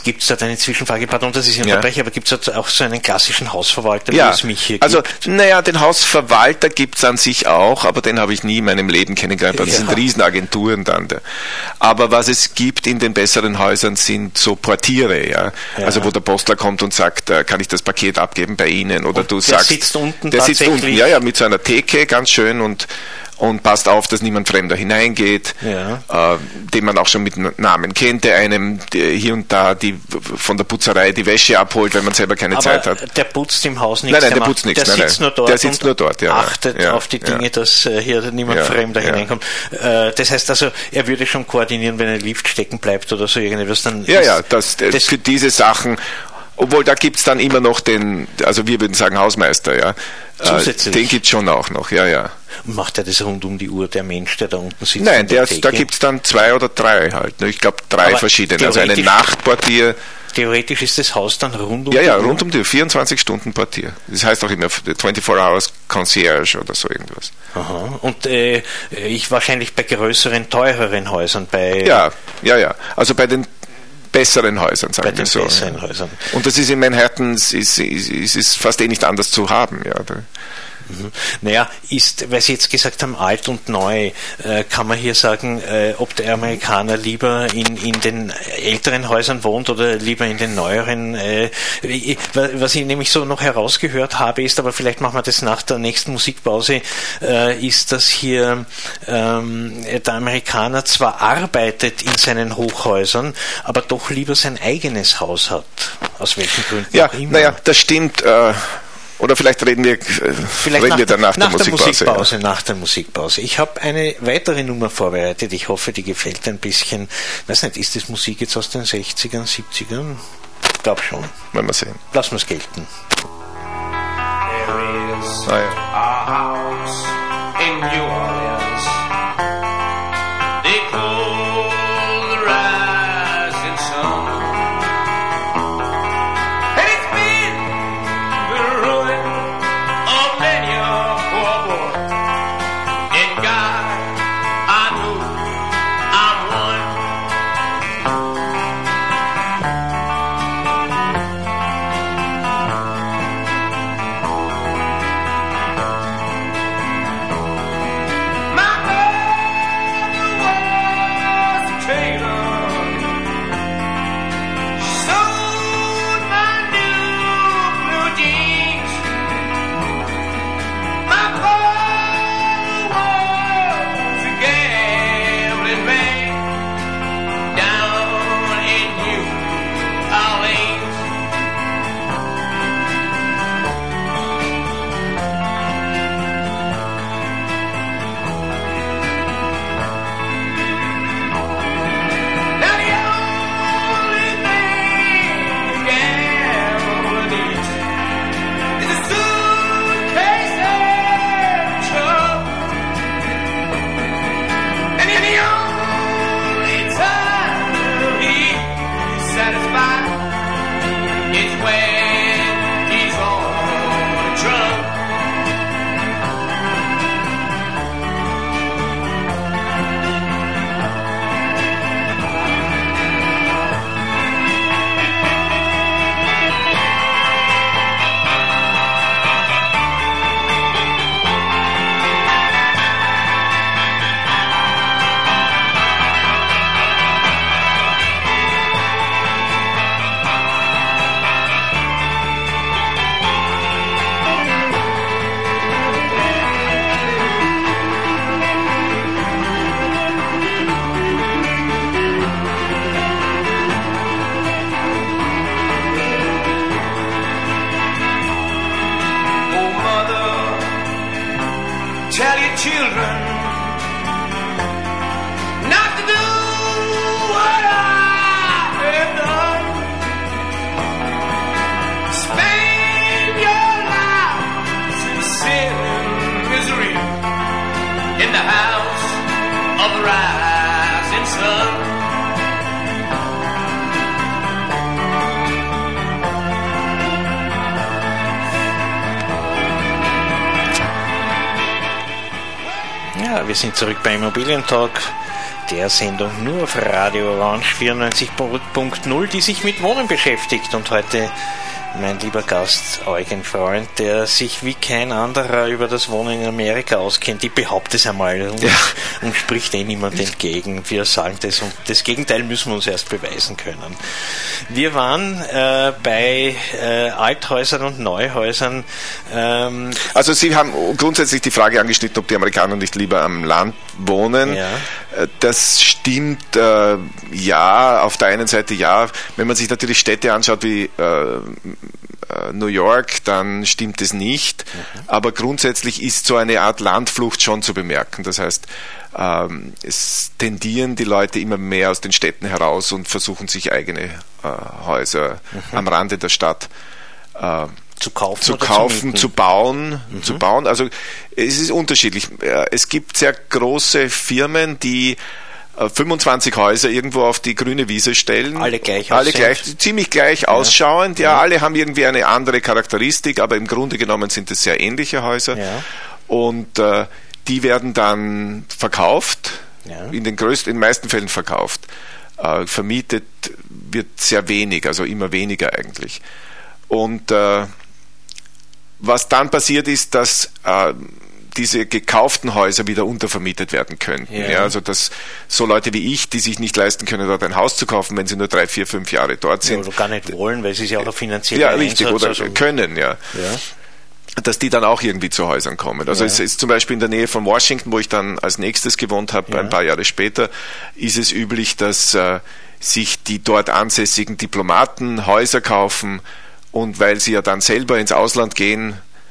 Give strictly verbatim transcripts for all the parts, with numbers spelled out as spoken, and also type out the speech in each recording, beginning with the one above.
Gibt es da eine Zwischenfrage? Pardon, das ist ein ja. Unterbrecher, aber gibt es auch so einen klassischen Hausverwalter, ja. wie es mich hier also, gibt? naja, den Hausverwalter gibt es an sich auch, aber den habe ich nie in meinem Leben kennengelernt, weil das ja. sind Riesenagenturen dann. Aber was es gibt in den besseren Häusern sind so Portiere, ja. ja. Also wo der Postler kommt und sagt, äh, kann ich das Paket abgeben bei Ihnen? Oder und du der sagst, sitzt unten der sitzt unten, ja, ja, mit so einer Theke, ganz schön und und passt auf, dass niemand Fremder hineingeht, ja. äh, den man auch schon mit Namen kennt, der einem hier und da die von der Putzerei die Wäsche abholt, wenn man selber keine Aber Zeit hat. Der putzt im Haus nichts. Nein, nein, der, der putzt nichts. Der nein, sitzt nein. nur dort, der sitzt nur dort ja, achtet ja, auf die Dinge, ja. dass äh, hier niemand ja, Fremder ja. hineinkommt. Äh, das heißt also, er würde schon koordinieren, wenn ein Lift stecken bleibt oder so irgendwas. Dann ja, ist, ja, das, das für diese Sachen. Obwohl, da gibt's dann immer noch den, also wir würden sagen Hausmeister, ja. Zusätzlich. Den gibt's schon auch noch, ja, ja. Und macht er das rund um die Uhr, der Mensch, der da unten sitzt? Nein, der, da gibt's dann zwei oder drei halt. Ich glaube drei Aber verschiedene. Also eine Nachtportier. Theoretisch ist das Haus dann rund um ja, die ja, Uhr? Ja, rund um die Uhr, vierundzwanzig Stunden Portier. Das heißt auch immer vierundzwanzig Hours Concierge oder so irgendwas. Aha. Und äh, ich wahrscheinlich bei größeren, teureren Häusern, bei... Ja, ja, ja. Also bei den besseren Häusern, sagen bei wir den so. Besseren Häusern. Und das ist in Manhattan, ist, ist, ist, ist fast eh nicht anders zu haben, ja. Mhm. Naja, ist, weil Sie jetzt gesagt haben, alt und neu, äh, kann man hier sagen, äh, ob der Amerikaner lieber in, in den älteren Häusern wohnt oder lieber in den neueren. Äh, was ich nämlich so noch herausgehört habe, ist, aber vielleicht machen wir das nach der nächsten Musikpause, äh, ist, dass hier ähm, der Amerikaner zwar arbeitet in seinen Hochhäusern, aber doch lieber sein eigenes Haus hat. Aus welchen Gründen ja, auch immer. Naja, das stimmt. Äh Oder vielleicht reden wir, vielleicht reden nach, wir dann nach, nach der, der Musikpause. Musikpause ja. Nach der Musikpause. Ich habe eine weitere Nummer vorbereitet. Ich hoffe, die gefällt ein bisschen. Weiß nicht, ist das Musik jetzt aus den sechzigern, siebzigern? Ich glaube schon. Wollen wir sehen. Lassen wir es gelten. There is ah, ja. a house in New Orleans. They call the rising sun. Tell your children not to do what I have done. Spend your lives in sin and misery in the house of the rising sun. Ja, wir sind zurück bei Immobilientalk. der Sendung nur auf Radio Orange vierundneunzig Punkt null, die sich mit Wohnen beschäftigt. Und heute mein lieber Gast Eugen Freund, der sich wie kein anderer über das Wohnen in Amerika auskennt. Ich behaupte es einmal und, ja. und spricht eh niemand entgegen. Wir sagen das und das Gegenteil müssen wir uns erst beweisen können. Wir waren äh, bei äh, Althäusern und Neuhäusern. Ähm, also Sie haben grundsätzlich die Frage angeschnitten, ob die Amerikaner nicht lieber am Land wohnen. Ja. Das stimmt, äh, ja, auf der einen Seite ja. Wenn man sich natürlich Städte anschaut wie äh, New York, dann stimmt es nicht. Mhm. Aber grundsätzlich ist so eine Art Landflucht schon zu bemerken. Das heißt, ähm, es tendieren die Leute immer mehr aus den Städten heraus und versuchen sich eigene äh, Häuser mhm. am Rande der Stadt äh, zu kaufen, zu, kaufen zu, zu bauen, mhm. zu bauen. Also es ist unterschiedlich. Es gibt sehr große Firmen, die fünfundzwanzig Häuser irgendwo auf die grüne Wiese stellen. Alle gleich Alle gleich, ziemlich gleich ja. ausschauend. Ja, ja, alle haben irgendwie eine andere Charakteristik, aber im Grunde genommen sind es sehr ähnliche Häuser. Ja. Und äh, die werden dann verkauft, ja. in den größten, in den meisten Fällen verkauft. Äh, vermietet wird sehr wenig, also immer weniger eigentlich. Und äh, was dann passiert ist, dass äh, diese gekauften Häuser wieder untervermietet werden könnten. Ja. Ja, also dass so Leute wie ich, die sich nicht leisten können, dort ein Haus zu kaufen, wenn sie nur drei, vier, fünf Jahre dort sind. Ja, oder gar nicht wollen, weil sie es ja auch finanziell Ja, richtig, Einsatz, oder also können, ja. ja. Dass die dann auch irgendwie zu Häusern kommen. Also ja. es ist zum Beispiel in der Nähe von Washington, wo ich dann als nächstes gewohnt habe, ja. ein paar Jahre später, ist es üblich, dass äh, sich die dort ansässigen Diplomaten Häuser kaufen und weil sie ja dann selber ins Ausland gehen,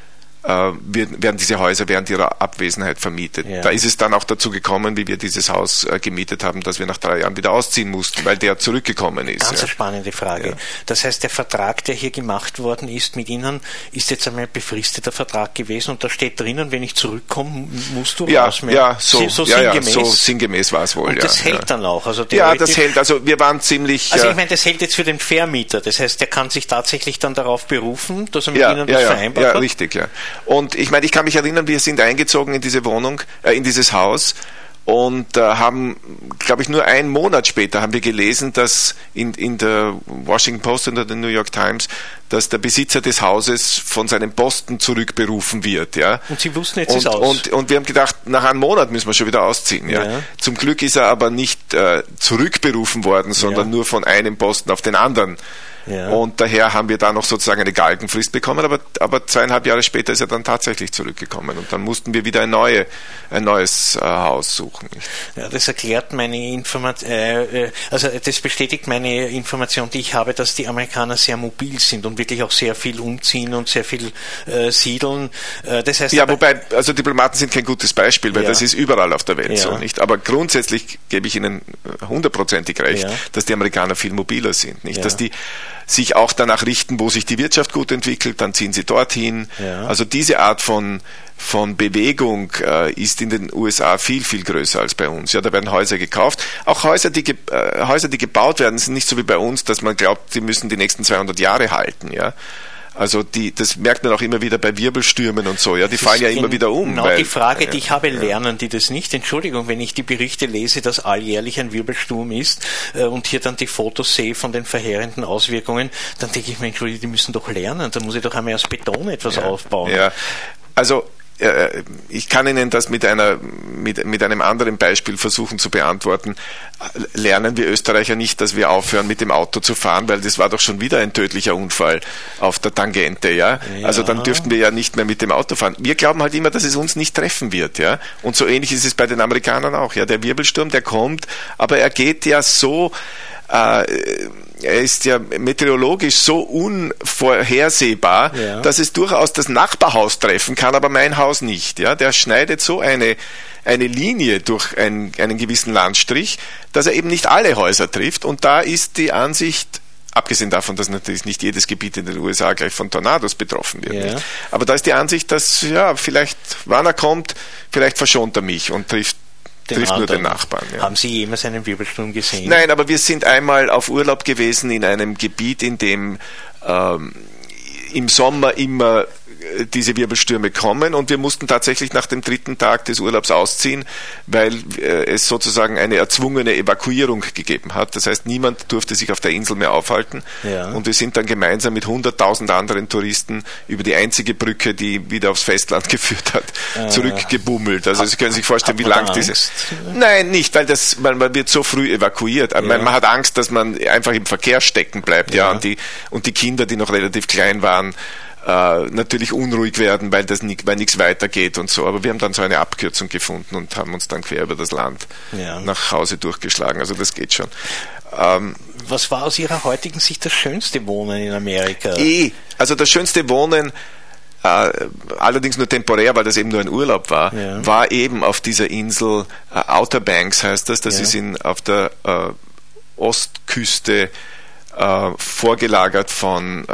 werden diese Häuser während ihrer Abwesenheit vermietet. Ja. Da ist es dann auch dazu gekommen, wie wir dieses Haus äh, gemietet haben, dass wir nach drei Jahren wieder ausziehen mussten, weil der zurückgekommen ist. Ganz ja. eine spannende Frage. Ja. Das heißt, der Vertrag, der hier gemacht worden ist mit Ihnen, ist jetzt einmal ein befristeter Vertrag gewesen und da steht drinnen, wenn ich zurückkomme, musst du ja, raus mehr. Ja, so, so ja, sinngemäß. Ja, so sinngemäß war es wohl. Und ja, das hält ja. dann auch. Also ja, das hält. Also wir waren ziemlich... Also ich äh, meine, das hält jetzt für den Vermieter. Das heißt, der kann sich tatsächlich dann darauf berufen, dass er mit ja, Ihnen ja, das ja, vereinbart ja, hat. Ja, richtig, ja. Und ich meine, ich kann mich erinnern, wir sind eingezogen in diese Wohnung, äh, in dieses Haus und äh, haben, glaube ich, nur einen Monat später haben wir gelesen, dass in, in der Washington Post und der New York Times, dass der Besitzer des Hauses von seinem Posten zurückberufen wird. Ja. Und Sie wussten, jetzt und, ist aus. Und, und wir haben gedacht, nach einem Monat müssen wir schon wieder ausziehen. Ja. Ja. Zum Glück ist er aber nicht äh, zurückberufen worden, sondern ja. nur von einem Posten auf den anderen. Ja. Und daher haben wir da noch sozusagen eine Galgenfrist bekommen, aber, aber zweieinhalb Jahre später ist er dann tatsächlich zurückgekommen und dann mussten wir wieder ein, neue, ein neues äh, Haus suchen. Ja, das erklärt meine Information, äh, also das bestätigt meine Information, die ich habe, dass die Amerikaner sehr mobil sind und wirklich auch sehr viel umziehen und sehr viel äh, siedeln. Äh, das heißt, ja, wobei, also Diplomaten sind kein gutes Beispiel, weil ja. das ist überall auf der Welt ja. so, nicht? Aber grundsätzlich gebe ich Ihnen hundertprozentig recht, ja. dass die Amerikaner viel mobiler sind, nicht? Ja. Dass die sich auch danach richten, wo sich die Wirtschaft gut entwickelt, dann ziehen sie dorthin. Ja. Also diese Art von, von Bewegung äh, ist in den U S A viel, viel größer als bei uns. Ja, da werden Häuser gekauft. Auch Häuser, die, ge äh, Häuser, die gebaut werden, sind nicht so wie bei uns, dass man glaubt, sie müssen die nächsten zweihundert Jahre halten. Ja. Also die, das merkt man auch immer wieder bei Wirbelstürmen und so. Ja, die fallen ja immer wieder um. Genau weil, die Frage, die ja, ich habe, ja. lernen die das nicht? Entschuldigung, wenn ich die Berichte lese, dass alljährlich ein Wirbelsturm ist äh, und hier dann die Fotos sehe von den verheerenden Auswirkungen, dann denke ich mir, Entschuldigung, die müssen doch lernen. Da muss ich doch einmal aus Beton etwas ja, aufbauen. Ja, also ich kann Ihnen das mit einer mit, mit einem anderen Beispiel versuchen zu beantworten. Lernen wir Österreicher nicht, dass wir aufhören, mit dem Auto zu fahren, weil das war doch schon wieder ein tödlicher Unfall auf der Tangente, ja? Ja. Also dann dürften wir ja nicht mehr mit dem Auto fahren. Wir glauben halt immer, dass es uns nicht treffen wird, ja? Und so ähnlich ist es bei den Amerikanern auch, ja? Der Wirbelsturm, der kommt, aber er geht ja so äh, er ist ja meteorologisch so unvorhersehbar, ja. dass es durchaus das Nachbarhaus treffen kann, aber mein Haus nicht. Ja, der schneidet so eine, eine Linie durch einen, einen gewissen Landstrich, dass er eben nicht alle Häuser trifft. Und da ist die Ansicht, abgesehen davon, dass natürlich nicht jedes Gebiet in den U S A gleich von Tornados betroffen wird. Ja. Nicht? Aber da ist die Ansicht, dass, ja, vielleicht, wann er kommt, vielleicht verschont er mich und trifft Den trifft anderen. nur den Nachbarn. Ja. Haben Sie jemals einen Wirbelsturm gesehen? Nein, aber wir sind einmal auf Urlaub gewesen in einem Gebiet, in dem ähm, im Sommer immer diese Wirbelstürme kommen und wir mussten tatsächlich nach dem dritten Tag des Urlaubs ausziehen, weil äh, es sozusagen eine erzwungene Evakuierung gegeben hat. Das heißt, niemand durfte sich auf der Insel mehr aufhalten ja. und wir sind dann gemeinsam mit hunderttausend anderen Touristen über die einzige Brücke, die wieder aufs Festland geführt hat, äh, zurückgebummelt. Also Sie können sich vorstellen, wie lang diese... Nein, nicht, weil das, man, man wird so früh evakuiert. Ja. Man, man hat Angst, dass man einfach im Verkehr stecken bleibt, ja, ja und, die, und die Kinder, die noch relativ klein waren, Uh, natürlich unruhig werden, weil das nicht, weil nichts weitergeht und so. Aber wir haben dann so eine Abkürzung gefunden und haben uns dann quer über das Land ja. nach Hause durchgeschlagen. Also das geht schon. Um, Was war aus Ihrer heutigen Sicht das schönste Wohnen in Amerika? Eh, also das schönste Wohnen, uh, allerdings nur temporär, weil das eben nur ein Urlaub war, ja. war eben auf dieser Insel uh, Outer Banks heißt das. Das ja. ist in, auf der uh, Ostküste Uh, vorgelagert von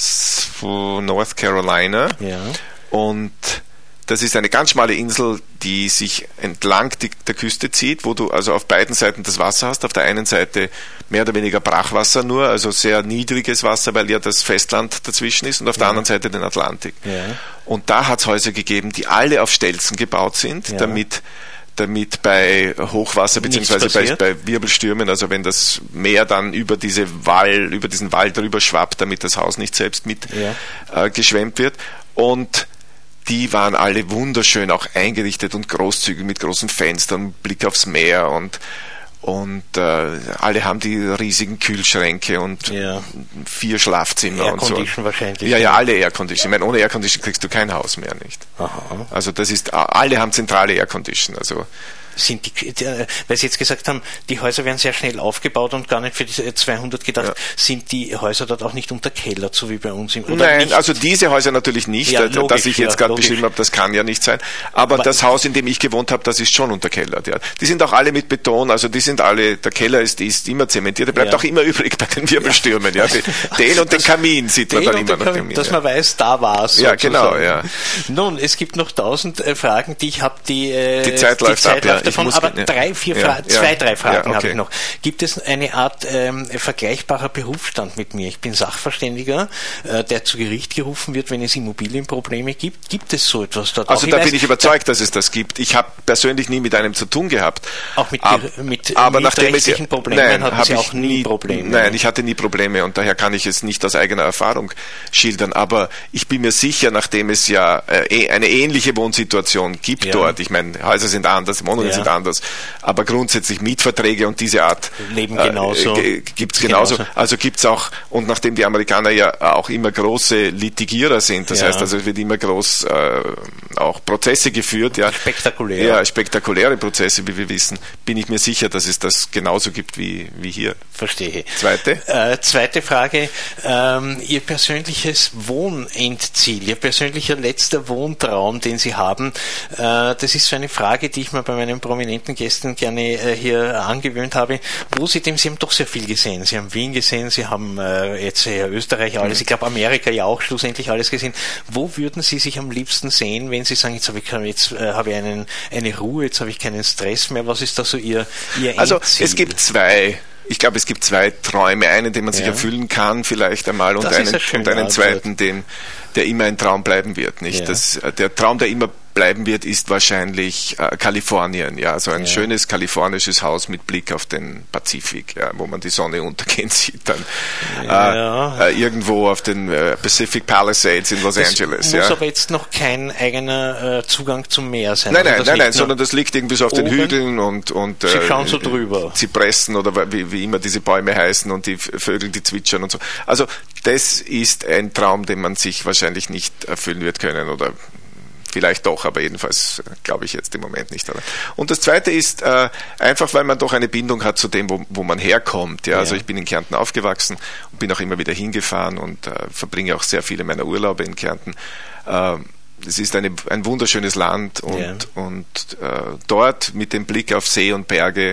uh, North Carolina ja. und das ist eine ganz schmale Insel, die sich entlang die, der Küste zieht, wo du also auf beiden Seiten das Wasser hast, auf der einen Seite mehr oder weniger Brachwasser nur, also sehr niedriges Wasser, weil ja das Festland dazwischen ist und auf ja. der anderen Seite den Atlantik. Ja. Und da hat es Häuser gegeben, die alle auf Stelzen gebaut sind, ja. damit damit bei Hochwasser beziehungsweise bei, bei Wirbelstürmen, also wenn das Meer dann über diese Wall, über diesen Wall drüber schwappt, damit das Haus nicht selbst mit ja. äh, geschwemmt wird. Und die waren alle wunderschön auch eingerichtet und großzügig mit großen Fenstern, Blick aufs Meer und und äh, alle haben die riesigen Kühlschränke und ja. vier Schlafzimmer und so. Aircondition wahrscheinlich. Ja, ja, alle Aircondition. Ich meine, ohne Aircondition kriegst du kein Haus mehr, nicht? Aha. Also das ist, alle haben zentrale Aircondition, also sind die, weil Sie jetzt gesagt haben, die Häuser werden sehr schnell aufgebaut und gar nicht für die zweihundert gedacht, ja. sind die Häuser dort auch nicht unterkellert, so wie bei uns im oder Nein, nicht? Also diese Häuser natürlich nicht, ja, logisch, das ich jetzt ja, gerade beschrieben habe, das kann ja nicht sein, aber, aber das Haus, in dem ich gewohnt habe, das ist schon unterkellert, ja. Die sind auch alle mit Beton, also die sind alle, der Keller ist, ist immer zementiert, der bleibt ja. auch immer übrig bei den Wirbelstürmen, ja. ja. Den und den Kamin sieht man dann immer noch. Kamin, dass man weiß, da war es. Ja, genau, ja. Nun, es gibt noch tausend äh, Fragen, die ich habe, die, äh, die Zeit läuft ab, ja. davon, aber ja. drei Vier ja, Fra- ja, zwei, drei Fragen ja, okay. habe ich noch. Gibt es eine Art ähm, vergleichbarer Berufsstand mit mir? Ich bin Sachverständiger, äh, der zu Gericht gerufen wird, wenn es Immobilienprobleme gibt. Gibt es so etwas dort? Also auch? da ich bin weiß, ich überzeugt, da, dass es das gibt. Ich habe persönlich nie mit einem zu tun gehabt. Auch mit, Ab, mit aber nachdem es Problemen nein, hatten Sie auch nie nie Probleme? Nein, ich hatte nie Probleme und daher kann ich es nicht aus eigener Erfahrung schildern. Aber ich bin mir sicher, nachdem es ja äh, eine ähnliche Wohnsituation gibt ja. dort, ich meine, Häuser sind anders, Wohnungen ja. sind anders, aber grundsätzlich Mietverträge und diese Art Leben genauso. Äh, gibt es genauso. genauso. Also gibt es auch, und nachdem die Amerikaner ja auch immer große Litigierer sind, das ja. heißt also es wird immer groß äh, auch Prozesse geführt. Ja. Spektakulär. Ja, spektakuläre Prozesse, wie wir wissen, bin ich mir sicher, dass es das genauso gibt wie, wie hier. Verstehe. Zweite? Äh, zweite Frage. Ähm, Ihr persönliches Wohnendziel, Ihr persönlicher letzter Wohntraum, den Sie haben, äh, das ist so eine Frage, die ich mir bei meinen prominenten Gästen gerne äh, hier angewöhnt habe, wo Sie dem, Sie haben doch sehr viel gesehen. Sie haben Wien gesehen, Sie haben äh, jetzt äh, Österreich alles, ich glaube Amerika ja auch schlussendlich alles gesehen. Wo würden Sie sich am liebsten sehen, wenn Sie sagen, jetzt habe ich, jetzt, äh, habe ich einen, eine Ruhe, jetzt habe ich keinen Stress mehr? Was ist da so Ihr, Ihr Endziel? Also es gibt zwei Ich glaube, es gibt zwei Träume, einen, den man sich ja. erfüllen kann, vielleicht einmal, und das einen, und einen zweiten, den, der immer ein Traum bleiben wird. Nicht? Ja. Das, der Traum, der immer bleiben wird, ist wahrscheinlich äh, Kalifornien. Ja, so ein ja. schönes kalifornisches Haus mit Blick auf den Pazifik, ja, wo man die Sonne untergehen sieht. Dann ja. äh, äh, irgendwo auf den äh, Pacific Palisades in Los das Angeles. Muss ja. aber jetzt noch kein eigener äh, Zugang zum Meer sein. Nein, nein, nein, nein, sondern das liegt irgendwie so auf oben. den Hügeln und und Sie äh, schauen so drüber. Zypressen oder wie, wie immer diese Bäume heißen und die Vögel, die zwitschern und so. Also das ist ein Traum, den man sich wahrscheinlich nicht erfüllen wird können oder vielleicht doch, aber jedenfalls glaube ich jetzt im Moment nicht. Und das Zweite ist äh, einfach, weil man doch eine Bindung hat zu dem, wo, wo man herkommt. Ja? Ja. Also ich bin in Kärnten aufgewachsen und bin auch immer wieder hingefahren und äh, verbringe auch sehr viele meiner Urlaube in Kärnten. Äh, es ist eine, ein wunderschönes Land und, ja. und äh, dort mit dem Blick auf See und Berge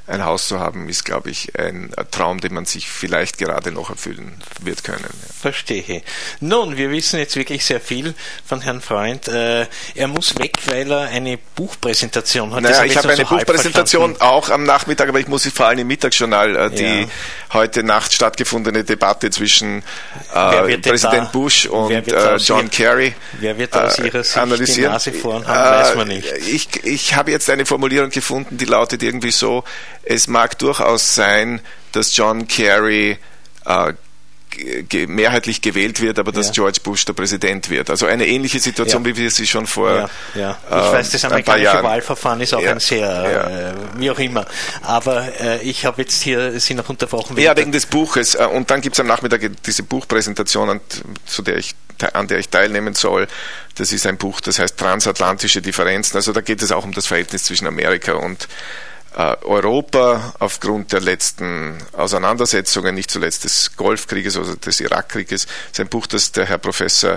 ein Haus zu haben, ist, glaube ich, ein, ein Traum, den man sich vielleicht gerade noch erfüllen wird können. Ja. Verstehe. Nun, wir wissen jetzt wirklich sehr viel von Herrn Freund. Äh, er muss weg, weil er eine Buchpräsentation hat. Naja, hab ich habe eine so Buchpräsentation auch am Nachmittag, aber ich muss vor allem im Mittagsjournal äh, die ja. heute Nacht stattgefundene Debatte zwischen äh, Präsident Bush und äh, John Kerry Wer wird aus Ihrer Sicht analysieren. die Nase vorn haben, weiß man nicht. Ich, ich habe jetzt eine Formulierung gefunden, die lautet irgendwie so: Es mag durchaus sein, dass John Kerry äh, ge- mehrheitlich gewählt wird, aber dass ja. George Bush der Präsident wird. Also eine ähnliche Situation, ja. wie wir sie schon vor ja, ja. Ich äh, weiß, das amerikanische Wahlverfahren ist auch ja. ein sehr, ja. äh, wie auch immer. Aber äh, ich habe jetzt hier Sie noch unterbrochen. Ja, wegen des Buches. Und dann gibt es am Nachmittag diese Buchpräsentation, zu der ich an der ich teilnehmen soll. Das ist ein Buch, das heißt Transatlantische Differenzen. Also da geht es auch um das Verhältnis zwischen Amerika und äh, Europa aufgrund der letzten Auseinandersetzungen, nicht zuletzt des Golfkrieges oder des Irakkrieges. Das ist ein Buch, das der Herr Professor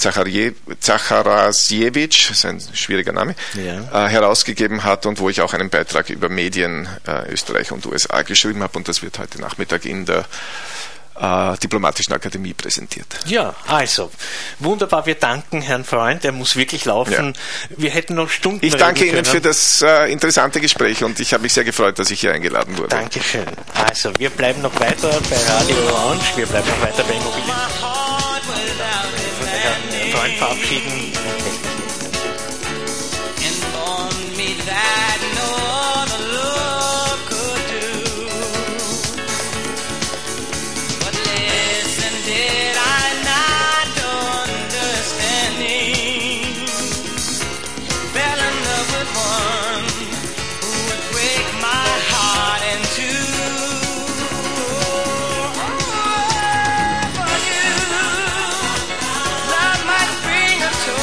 Zacharasiewicz, das ist ein schwieriger Name, ja. äh, herausgegeben hat und wo ich auch einen Beitrag über Medien äh, Österreich und U S A geschrieben habe, und das wird heute Nachmittag in der Äh, Diplomatischen Akademie präsentiert. Ja, also, wunderbar, wir danken Herrn Freund, er muss wirklich laufen. Ja. Wir hätten noch Stunden Ich danke Ihnen für das äh, interessante Gespräch und ich habe mich sehr gefreut, dass ich hier eingeladen wurde. Dankeschön. Also, wir bleiben noch weiter bei Radio Orange, wir bleiben noch weiter bei Immobilien. Von Herrn Freund verabschieden. Love might bring us to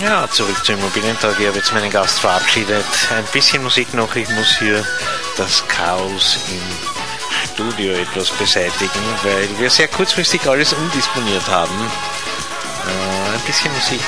Ja, zurück zum Immobilientag. Ich habe jetzt meinen Gast verabschiedet. Ein bisschen Musik noch. Ich muss hier das Chaos im Studio etwas beseitigen, weil wir sehr kurzfristig alles umdisponiert haben. Äh, ein bisschen Musik.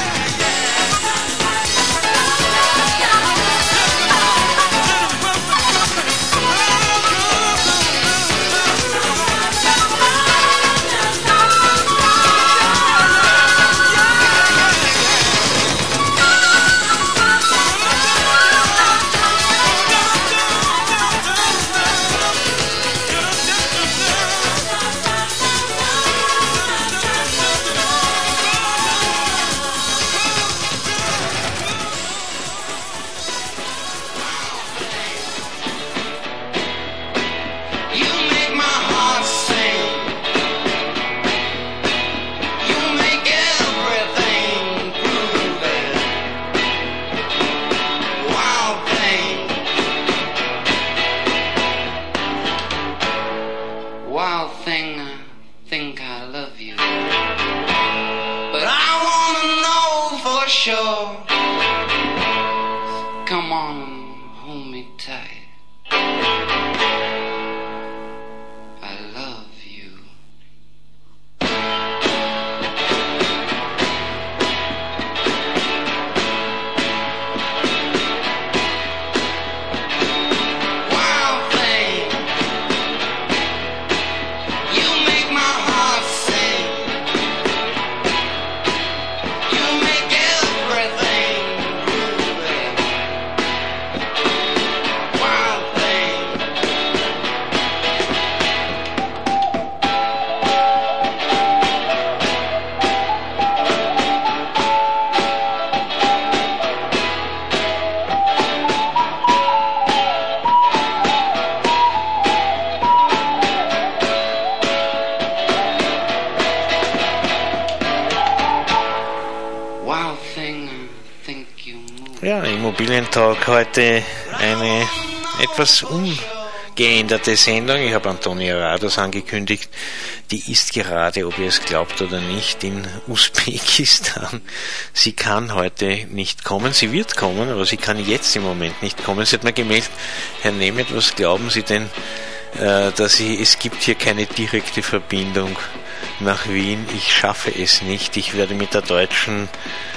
Ja, Immobilientag heute eine etwas umgeänderte Sendung. Ich habe Antonia Rados angekündigt. Die ist gerade, ob ihr es glaubt oder nicht, in Usbekistan. Sie kann heute nicht kommen. Sie wird kommen, aber sie kann jetzt im Moment nicht kommen. Sie hat mir gemeldet, Herr Nemeth, was glauben Sie denn, äh, dass ich, es gibt hier keine direkte Verbindung nach Wien. Ich schaffe es nicht. Ich werde mit der deutschen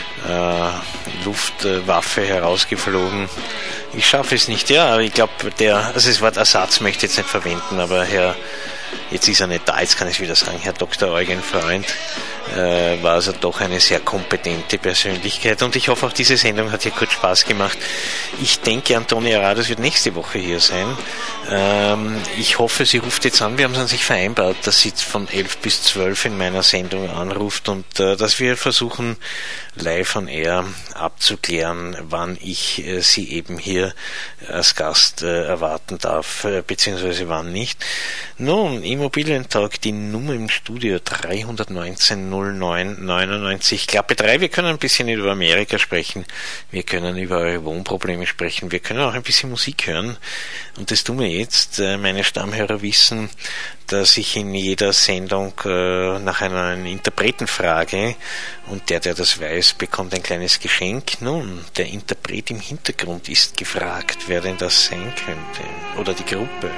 Äh, Luftwaffe herausgeflogen. Ich schaffe es nicht, ja, aber ich glaube, der, also das Wort Ersatz möchte ich jetzt nicht verwenden, aber Herr, jetzt ist er nicht da, jetzt kann ich es wieder sagen, Herr Doktor Eugen Freund, äh, war also doch eine sehr kompetente Persönlichkeit und ich hoffe, auch diese Sendung hat hier kurz Spaß gemacht. Ich denke, Antonia Rados wird nächste Woche hier sein. Ähm, ich hoffe, sie ruft jetzt an, wir haben es an sich vereinbart, dass sie von elf bis zwölf in meiner Sendung anruft und äh, dass wir versuchen, live on air abzuklären, wann ich äh, sie eben hier als Gast äh, erwarten darf, äh, beziehungsweise wann nicht. Nun, Immobilientag, die Nummer im Studio drei neunzehn null neun neunundneunzig, Klappe drei. Wir können ein bisschen über Amerika sprechen, wir können über eure Wohnprobleme sprechen, wir können auch ein bisschen Musik hören und das tun wir jetzt. Äh, meine Stammhörer wissen, dass ich in jeder Sendung äh, nach einer Interpreten frage und der, der das weiß, bekommt ein kleines Geschenk. Nun, der Interpret im Hintergrund ist gefragt, wer denn das sein könnte. Oder die Gruppe.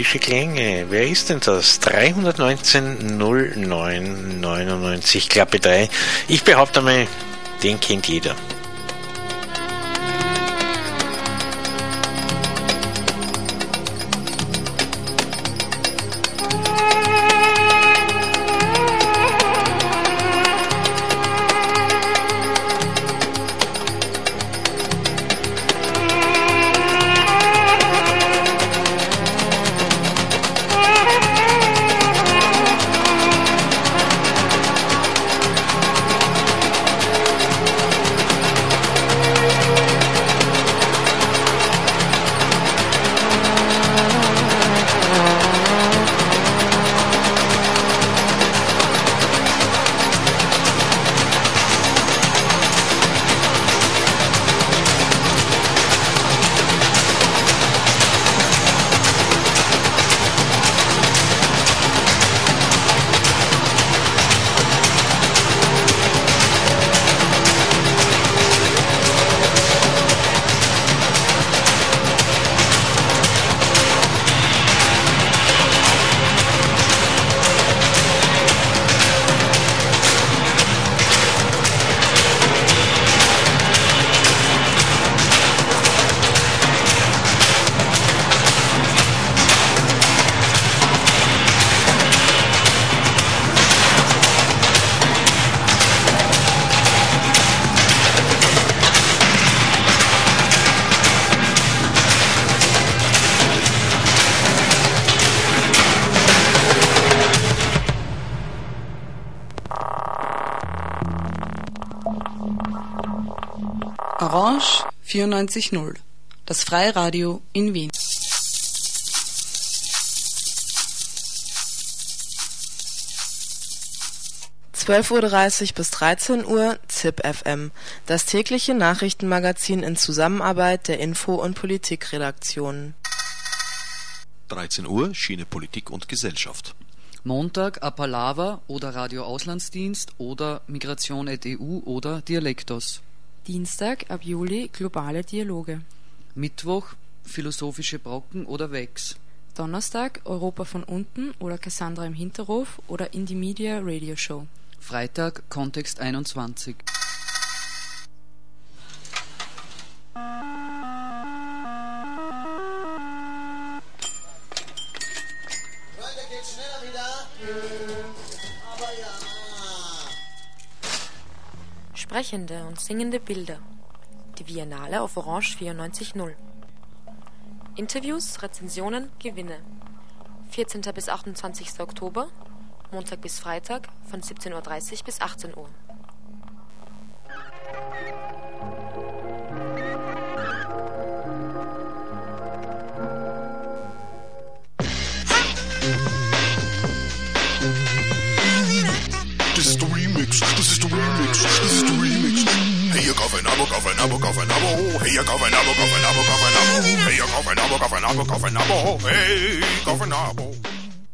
Magische Klänge. Wer ist denn das? dreihundertneunzehn null neun neunundneunzig, Klappe drei. Ich behaupte mal, den kennt jeder. Orange vierundneunzig null, das Freiradio in Wien. zwölf Uhr dreißig bis dreizehn Uhr ZIP F M, das tägliche Nachrichtenmagazin in Zusammenarbeit der Info- und Politikredaktionen. dreizehn Uhr Schiene Politik und Gesellschaft. Montag Apalava oder Radio Auslandsdienst oder Migration at E U oder Dialektos. Dienstag ab Juli globale Dialoge. Mittwoch philosophische Brocken oder Wex. Donnerstag Europa von unten oder Cassandra im Hinterhof oder Indie Media Radio Show. Freitag Kontext einundzwanzig. Freitag geht's schneller wieder. Aber ja. Sprechende und singende Bilder. Die Biennale auf Orange vierundneunzig null. Interviews, Rezensionen, Gewinne. vierzehnten bis achtundzwanzigsten Oktober, Montag bis Freitag von siebzehn Uhr dreißig bis achtzehn Uhr. This is the remix, this is the remix, this is the remix. Hey, you cough and abo, cough and abo, cough and abo. Hey, you cough and abo, cough and abo, cough and abo. Hey, you cough and abo, cough and abo, cough and abo. Hey, cough and abo.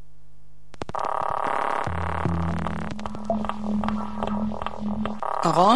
Orange